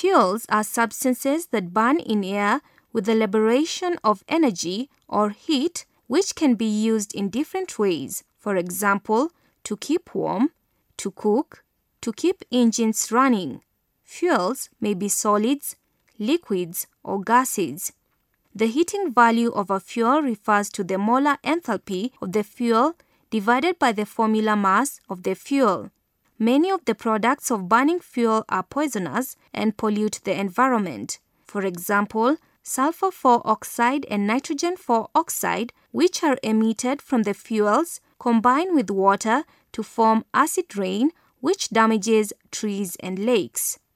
Fuels are substances that burn in air with the liberation of energy or heat, which can be used in different ways. For example, to keep warm, to cook, to keep engines running. Fuels may be solids, liquids, or gases. The heating value of a fuel refers to the molar enthalpy of the fuel divided by the formula mass of the fuel. Many of the products of burning fuel are poisonous and pollute the environment. For example, sulfur 4 oxide and nitrogen 4 oxide, which are emitted from the fuels, combine with water to form acid rain, which damages trees and lakes.